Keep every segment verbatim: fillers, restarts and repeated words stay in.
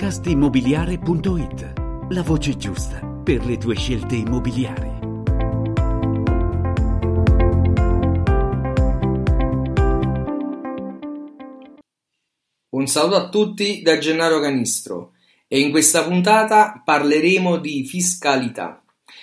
podcast immobiliare punto it, la voce giusta per le tue scelte immobiliari. Un saluto a tutti da Gennaro Canistro e in questa puntata parleremo di fiscalità.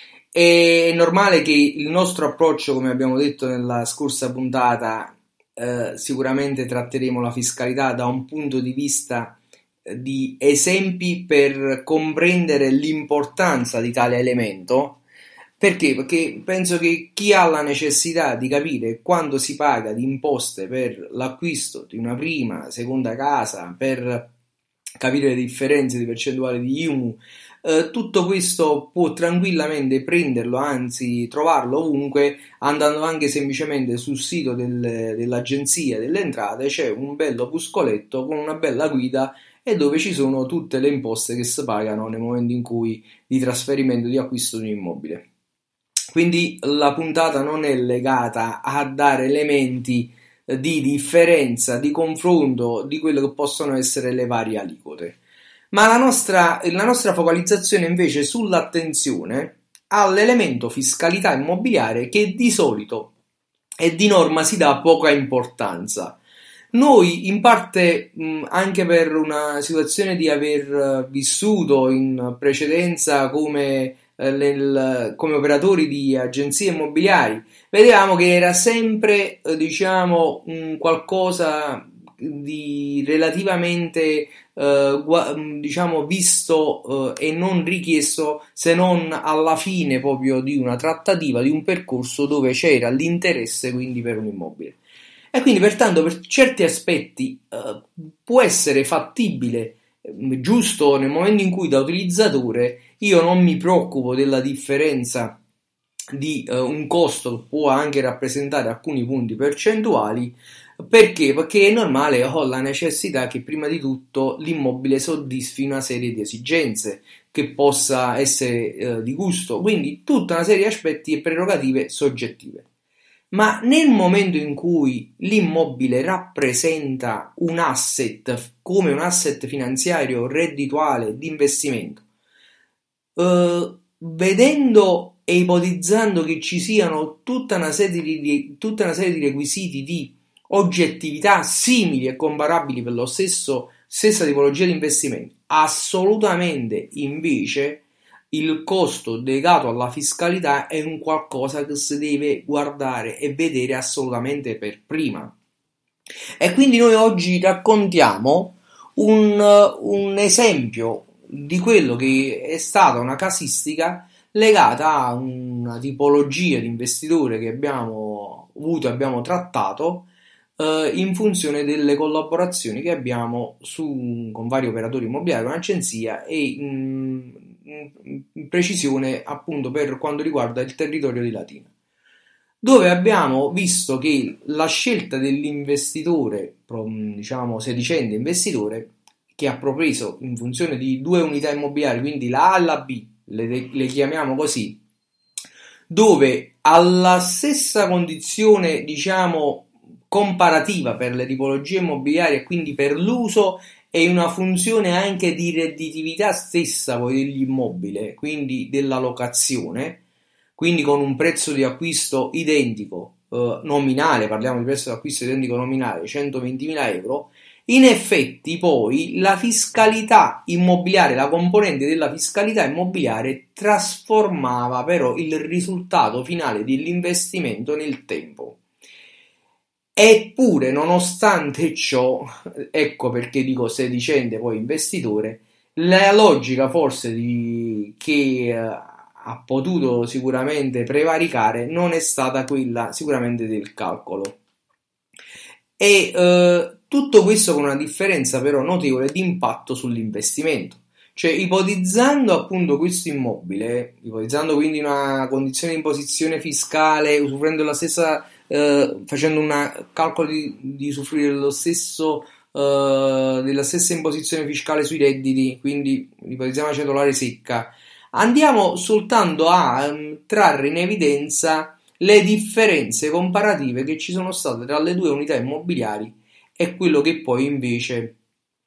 È normale che il nostro approccio, come abbiamo detto nella scorsa puntata, eh, sicuramente tratteremo la fiscalità da un punto di vista di esempi per comprendere l'importanza di tale elemento. Perché? Perché penso che chi ha la necessità di capire quanto si paga di imposte per l'acquisto di una prima, seconda casa, per capire le differenze di percentuale di I M U, eh, tutto questo può tranquillamente prenderlo, anzi trovarlo ovunque, andando anche semplicemente sul sito del, dell'Agenzia delle Entrate. C'è un bello opuscoletto con una bella guida e dove ci sono tutte le imposte che si pagano nel momento in cui di trasferimento di acquisto di un immobile. Quindi la puntata non è legata a dare elementi di differenza, di confronto di quello che possono essere le varie aliquote, ma la nostra, la nostra focalizzazione invece è sull'attenzione all'elemento fiscalità immobiliare, che di solito e di norma si dà poca importanza. Noi in parte mh, anche per una situazione di aver vissuto in precedenza come, eh, nel, come operatori di agenzie immobiliari, vedevamo che era sempre eh, diciamo un qualcosa di relativamente eh, gua- diciamo visto eh, e non richiesto se non alla fine proprio di una trattativa, di un percorso dove c'era l'interesse quindi per un immobile. E quindi pertanto per certi aspetti eh, può essere fattibile, eh, giusto nel momento in cui da utilizzatore io non mi preoccupo della differenza di eh, un costo che può anche rappresentare alcuni punti percentuali. Perché? Perché è normale, ho la necessità che prima di tutto l'immobile soddisfi una serie di esigenze, che possa essere eh, di gusto, quindi tutta una serie di aspetti e prerogative soggettive. Ma nel momento in cui l'immobile rappresenta un asset, come un asset finanziario reddituale di investimento, eh, vedendo e ipotizzando che ci siano tutta una serie di, tutta una serie di requisiti di oggettività simili e comparabili per lo stesso stessa tipologia di investimento, assolutamente invece il costo legato alla fiscalità è un qualcosa che si deve guardare e vedere assolutamente per prima. E quindi noi oggi raccontiamo un, un esempio di quello che è stata una casistica legata a una tipologia di investitore che abbiamo avuto e abbiamo trattato eh, in funzione delle collaborazioni che abbiamo su, con vari operatori immobiliari, un'agenzia e in, in precisione appunto per quanto riguarda il territorio di Latina, dove abbiamo visto che la scelta dell'investitore, diciamo sedicente investitore, che ha preso in funzione di due unità immobiliari, quindi la A e la B, le, le chiamiamo così, dove alla stessa condizione diciamo comparativa per le tipologie immobiliari e quindi per l'uso e una funzione anche di redditività stessa poi dell'immobile, quindi della locazione, quindi con un prezzo di acquisto identico, eh, nominale, parliamo di prezzo di acquisto identico nominale, centoventimila euro, in effetti poi la fiscalità immobiliare, la componente della fiscalità immobiliare trasformava però il risultato finale dell'investimento nel tempo. Eppure, nonostante ciò, ecco perché dico sedicente poi investitore, la logica forse di, che eh, ha potuto sicuramente prevaricare non è stata quella sicuramente del calcolo. E eh, tutto questo con una differenza però notevole di impatto sull'investimento. Cioè, ipotizzando appunto questo immobile, ipotizzando quindi una condizione di imposizione fiscale, usufruendo della stessa Eh, facendo un calcolo di, di usufruire dello stesso, eh, della stessa imposizione fiscale sui redditi, quindi ipotizziamo una cedolare secca, andiamo soltanto a um, trarre in evidenza le differenze comparative che ci sono state tra le due unità immobiliari e quello che poi invece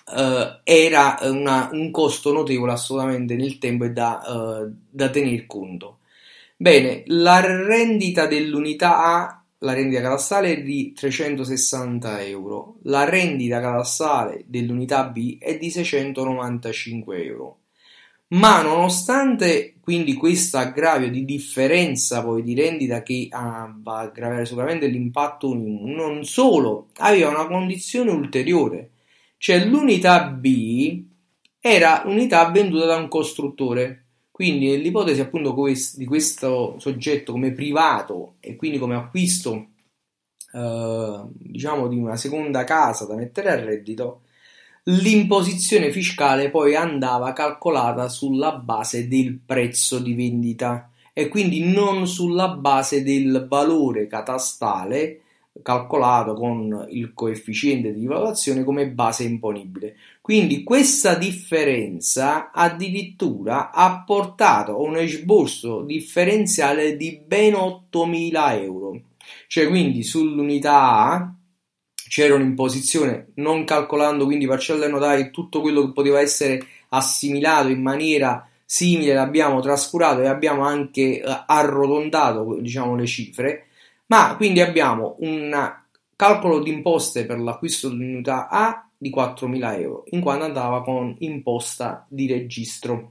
uh, era una, un costo notevole assolutamente nel tempo e da, uh, da tener conto. Bene, la rendita dell'unità A, la rendita catastale è di trecentosessanta euro, la rendita catastale dell'unità B è di seicentonovantacinque euro. Ma nonostante quindi questo aggravio di differenza poi di rendita che ah, va a aggravare sicuramente l'impatto Unium, non solo, aveva una condizione ulteriore, cioè l'unità B era unità venduta da un costruttore, quindi nell'ipotesi appunto di questo soggetto come privato e quindi come acquisto eh, diciamo di una seconda casa da mettere a reddito, l'imposizione fiscale poi andava calcolata sulla base del prezzo di vendita e quindi non sulla base del valore catastale calcolato con il coefficiente di valutazione come base imponibile. Quindi questa differenza addirittura ha portato a un esborso differenziale di ben ottomila euro. Cioè quindi sull'unità A c'era un'imposizione, non calcolando quindi parcelle notarie, tutto quello che poteva essere assimilato in maniera simile l'abbiamo trascurato e abbiamo anche eh, arrotondato, diciamo, le cifre, ma quindi abbiamo un calcolo di imposte per l'acquisto dell'unità A di quattromila euro, in quanto andava con imposta di registro.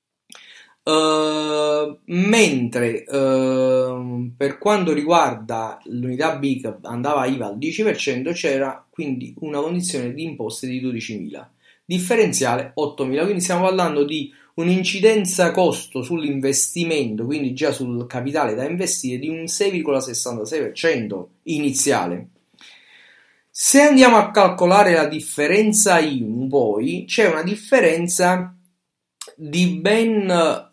Uh, mentre uh, per quanto riguarda l'unità B che andava I V A al dieci per cento c'era quindi una condizione di imposte di dodicimila, differenziale ottomila, quindi stiamo parlando di un'incidenza costo sull'investimento, quindi già sul capitale da investire, di un sei virgola sessantasei per cento iniziale. Se andiamo a calcolare la differenza I M U poi c'è una differenza di ben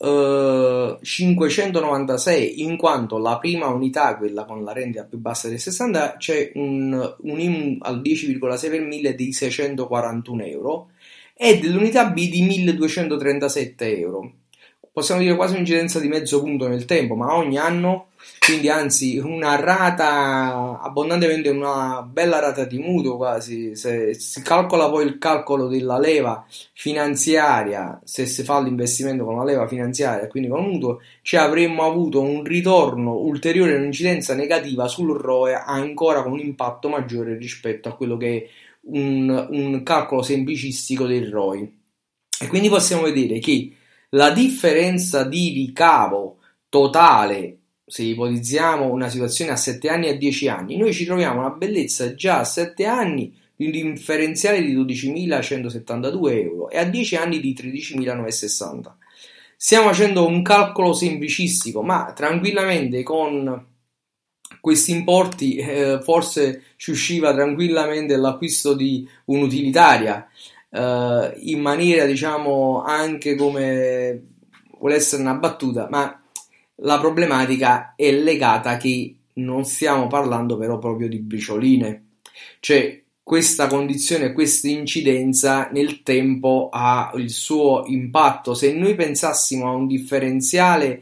eh, cinquecentonovantasei, in quanto la prima unità, quella con la rendita più bassa del sessanta, c'è un, un I M U al dieci virgola sei per mille di seicentoquarantuno euro e dell'unità B di milleduecentotrentasette euro. Possiamo dire quasi un'incidenza di mezzo punto nel tempo, ma ogni anno, quindi anzi una rata abbondantemente, una bella rata di mutuo quasi. Se si calcola poi il calcolo della leva finanziaria, se si fa l'investimento con la leva finanziaria, quindi con un mutuo, ci avremmo avuto un ritorno ulteriore, un'incidenza negativa sul R O E ancora con un impatto maggiore rispetto a quello che è un, un calcolo semplicistico del R O I. E quindi possiamo vedere che la differenza di ricavo totale, se ipotizziamo una situazione a sette anni e a dieci anni, noi ci troviamo una bellezza già a sette anni di un differenziale di dodicimilacentosettantadue euro e a dieci anni di tredicimilanovecentosessanta. Stiamo facendo un calcolo semplicistico, ma tranquillamente con questi importi eh, forse ci usciva tranquillamente l'acquisto di un'utilitaria. Uh, in maniera, diciamo, anche come vuole essere una battuta, ma la problematica è legata che non stiamo parlando però proprio di bricioline, cioè questa condizione, questa incidenza nel tempo ha il suo impatto. Se noi pensassimo a un differenziale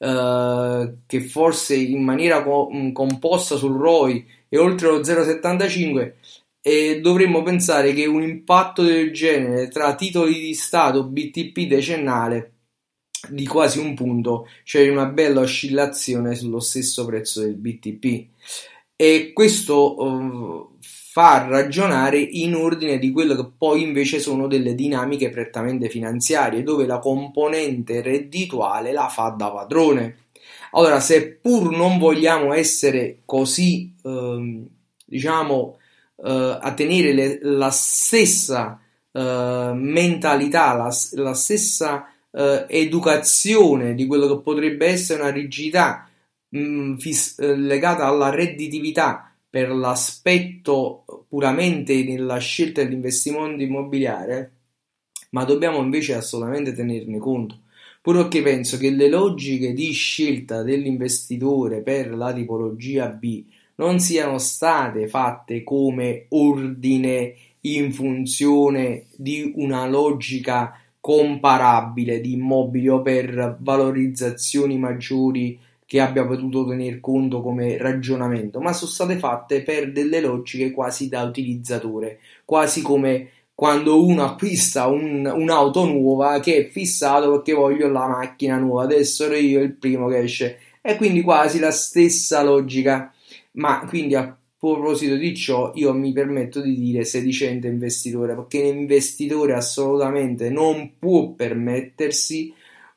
uh, che forse in maniera co- composta sul R O I è oltre lo zero virgola settantacinque, e dovremmo pensare che un impatto del genere tra titoli di Stato B T P decennale di quasi un punto, c'è una bella oscillazione sullo stesso prezzo del B T P, e questo uh, fa ragionare in ordine di quello che poi invece sono delle dinamiche prettamente finanziarie, dove la componente reddituale la fa da padrone. Allora, seppur non vogliamo essere così uh, diciamo Uh, a tenere le, la stessa uh, mentalità, la, la stessa uh, educazione di quello che potrebbe essere una rigidità mh, fis- legata alla redditività per l'aspetto puramente nella scelta dell'investimento immobiliare, ma dobbiamo invece assolutamente tenerne conto, pur perché penso che le logiche di scelta dell'investitore per la tipologia B non siano state fatte come ordine in funzione di una logica comparabile di immobili o per valorizzazioni maggiori che abbia potuto tener conto come ragionamento, ma sono state fatte per delle logiche quasi da utilizzatore, quasi come quando uno acquista un, un'auto nuova che è fissato perché voglio la macchina nuova, adesso ero io il primo che esce, e quindi quasi la stessa logica. Ma quindi a proposito di ciò io mi permetto di dire sedicente investitore, perché l'investitore assolutamente non può permettersi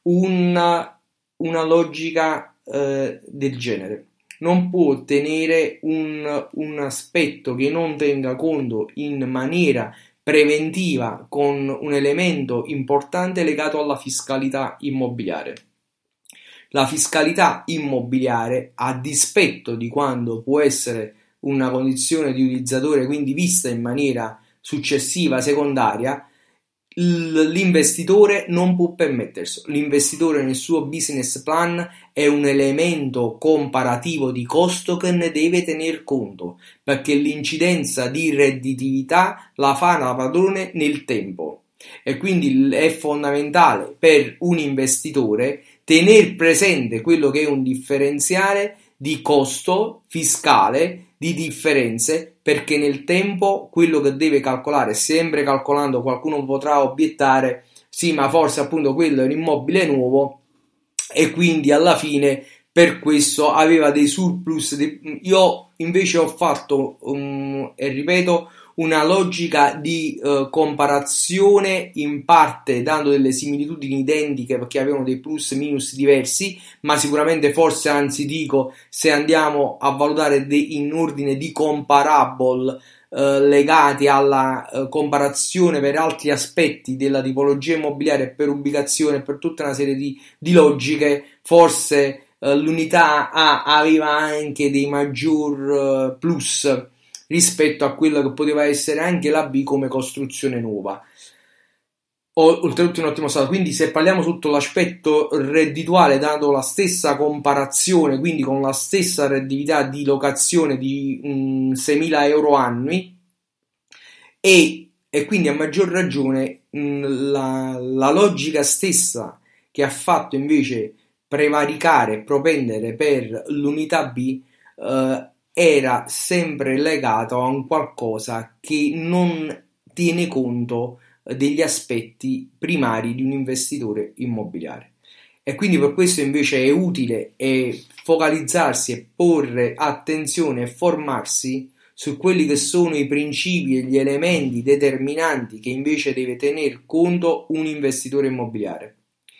una, una logica eh, del genere, non può ottenere un, un aspetto che non tenga conto in maniera preventiva con un elemento importante legato alla fiscalità immobiliare. La fiscalità immobiliare, a dispetto di quando può essere una condizione di utilizzatore, quindi vista in maniera successiva, secondaria, l'investitore non può permetterselo. L'investitore nel suo business plan è un elemento comparativo di costo che ne deve tener conto, perché l'incidenza di redditività la fa la padrone nel tempo, e quindi è fondamentale per un investitore tener presente quello che è un differenziale di costo fiscale, di differenze, perché nel tempo quello che deve calcolare, sempre calcolando, qualcuno potrà obiettare, sì, ma forse appunto quello è un immobile nuovo e quindi alla fine per questo aveva dei surplus. Di... Io invece ho fatto, um, e ripeto, una logica di uh, comparazione, in parte dando delle similitudini identiche perché avevano dei plus minus diversi, ma sicuramente forse, anzi dico, se andiamo a valutare de- in ordine di comparable uh, legati alla uh, comparazione per altri aspetti della tipologia immobiliare, per ubicazione, per tutta una serie di, di logiche, forse uh, l'unità A aveva anche dei maggior uh, plus rispetto a quello che poteva essere anche la B come costruzione nuova. Oltretutto in ottimo stato. Quindi se parliamo sotto l'aspetto reddituale, dando la stessa comparazione, quindi con la stessa redditività di locazione di um, seimila euro annui, e, e quindi a maggior ragione mh, la, la logica stessa che ha fatto invece prevaricare e propendere per l'unità B eh, era sempre legato a un qualcosa che non tiene conto degli aspetti primari di un investitore immobiliare. E quindi per questo invece è utile e focalizzarsi e porre attenzione e formarsi su quelli che sono i principi e gli elementi determinanti che invece deve tener conto un investitore immobiliare.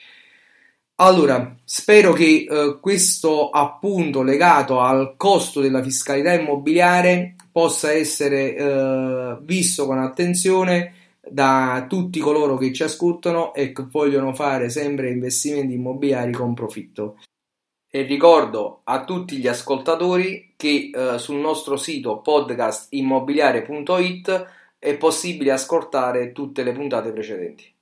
Allora, spero che eh, questo appunto legato al costo della fiscalità immobiliare possa essere eh, visto con attenzione da tutti coloro che ci ascoltano e che vogliono fare sempre investimenti immobiliari con profitto. E ricordo a tutti gli ascoltatori che eh, sul nostro sito podcast immobiliare punto it è possibile ascoltare tutte le puntate precedenti.